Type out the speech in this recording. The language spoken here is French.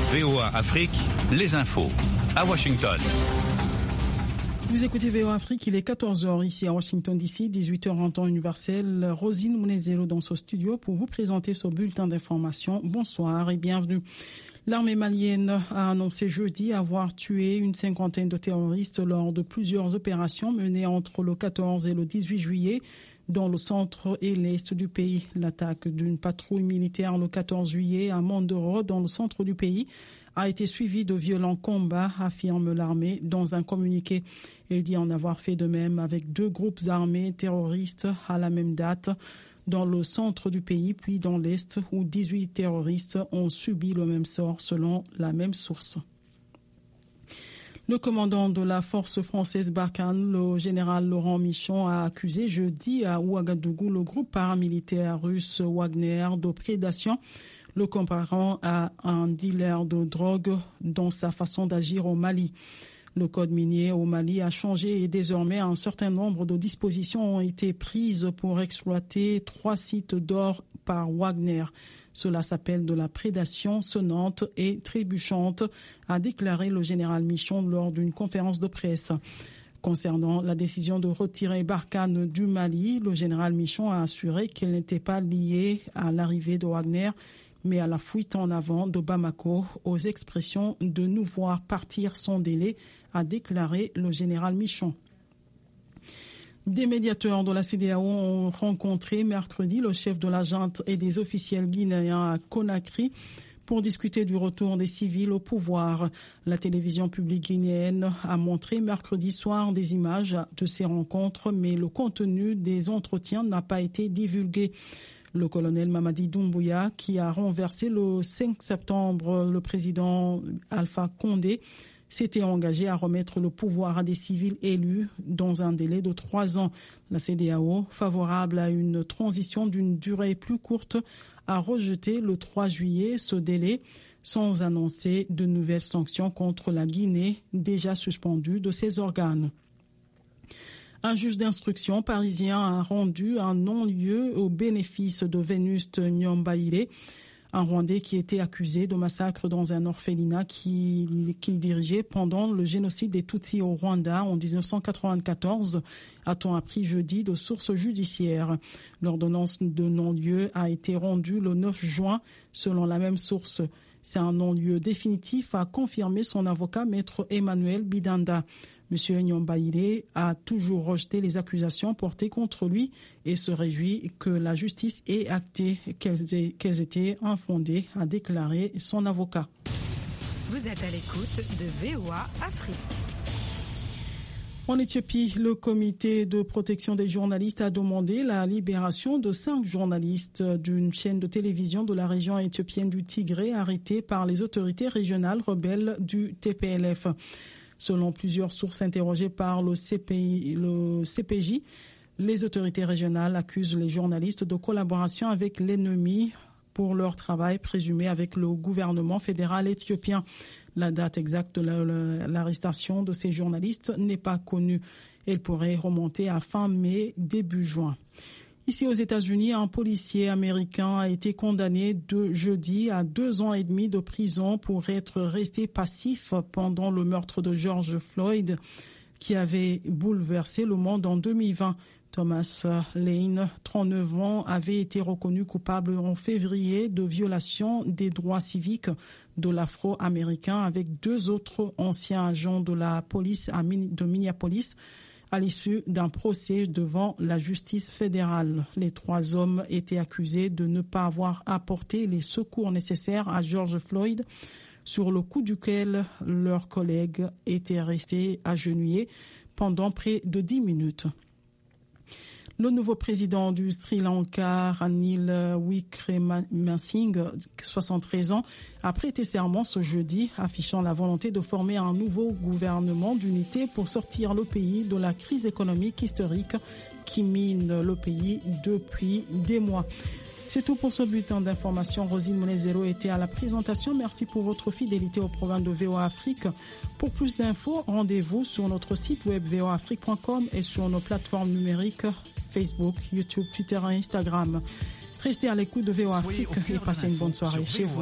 VOA Afrique, les infos. À Washington. Vous écoutez VOA Afrique, il est 14h ici à Washington DC, 18h en temps universel. Rosine Mounezero dans ce studio pour vous présenter ce bulletin d'information. Bonsoir et bienvenue. L'armée malienne a annoncé jeudi avoir tué une cinquantaine de terroristes lors de plusieurs opérations menées entre le 14 et le 18 juillet dans le centre et l'est du pays. L'attaque d'une patrouille militaire le 14 juillet à Mandoro dans le centre du pays a été suivie de violents combats, affirme l'armée dans un communiqué. Il dit en avoir fait de même avec 2 groupes armés terroristes à la même date dans le centre du pays, puis dans l'est, où 18 terroristes ont subi le même sort selon la même source. Le commandant de la force française Barkhane, le général Laurent Michon, a accusé jeudi à Ouagadougou le groupe paramilitaire russe Wagner de prédation, le comparant à un dealer de drogue dans sa façon d'agir au Mali. Le code minier au Mali a changé et désormais un certain nombre de dispositions ont été prises pour exploiter 3 sites d'or par Wagner. Cela s'appelle de la prédation sonnante et trébuchante, a déclaré le général Michon lors d'une conférence de presse. Concernant la décision de retirer Barkhane du Mali, le général Michon a assuré qu'elle n'était pas liée à l'arrivée de Wagner, mais à la fuite en avant de Bamako, aux expressions de nous voir partir sans délai, a déclaré le général Michon. Des médiateurs de la CEDEAO ont rencontré mercredi le chef de la junte et des officiels guinéens à Conakry pour discuter du retour des civils au pouvoir. La télévision publique guinéenne a montré mercredi soir des images de ces rencontres, mais le contenu des entretiens n'a pas été divulgué. Le colonel Mamadi Doumbouya, qui a renversé le 5 septembre le président Alpha Condé, s'était engagé à remettre le pouvoir à des civils élus dans un délai de 3 ans. La CEDEAO, favorable à une transition d'une durée plus courte, a rejeté le 3 juillet ce délai sans annoncer de nouvelles sanctions contre la Guinée, déjà suspendue de ses organes. Un juge d'instruction parisien a rendu un non-lieu au bénéfice de Vénuste Nyombaïre, un Rwandais qui était accusé de massacre dans un orphelinat qu'il dirigeait pendant le génocide des Tutsis au Rwanda en 1994, a-t-on appris jeudi de sources judiciaires. L'ordonnance de non-lieu a été rendue le 9 juin, selon la même source. C'est un non-lieu définitif, a confirmé son avocat, maître Emmanuel Bidanda. M. Nyombaïre a toujours rejeté les accusations portées contre lui et se réjouit que la justice ait acté qu'elles étaient infondées, a déclaré son avocat. Vous êtes à l'écoute de VOA Afrique. En Éthiopie, le comité de protection des journalistes a demandé la libération de 5 journalistes d'une chaîne de télévision de la région éthiopienne du Tigré arrêtés par les autorités régionales rebelles du TPLF. Selon plusieurs sources interrogées par le CPJ, les autorités régionales accusent les journalistes de collaboration avec l'ennemi pour leur travail présumé avec le gouvernement fédéral éthiopien. La date exacte de l'arrestation de ces journalistes n'est pas connue. Elle pourrait remonter à fin mai, début juin. Ici aux États-Unis, un policier américain a été condamné jeudi à 2 ans et demi de prison pour être resté passif pendant le meurtre de George Floyd qui avait bouleversé le monde en 2020. Thomas Lane, 39 ans, avait été reconnu coupable en février de violation des droits civiques de l'Afro-Américain avec 2 autres anciens agents de la police de Minneapolis à l'issue d'un procès devant la justice fédérale. Les 3 hommes étaient accusés de ne pas avoir apporté les secours nécessaires à George Floyd, sur le coup duquel leurs collègues étaient restés agenouillés pendant près de 10 minutes. Le nouveau président du Sri Lanka, Ranil Wickremesinghe, 73 ans, a prêté serment ce jeudi, affichant la volonté de former un nouveau gouvernement d'unité pour sortir le pays de la crise économique historique qui mine le pays depuis des mois. C'est tout pour ce bulletin d'information. Rosine Mounezero était à la présentation. Merci pour votre fidélité au programme de VOA Afrique. Pour plus d'infos, rendez-vous sur notre site web voaafrique.com et sur nos plateformes numériques Facebook, YouTube, Twitter et Instagram. Restez à l'écoute de VOA Afrique et passez une bonne soirée chez vous.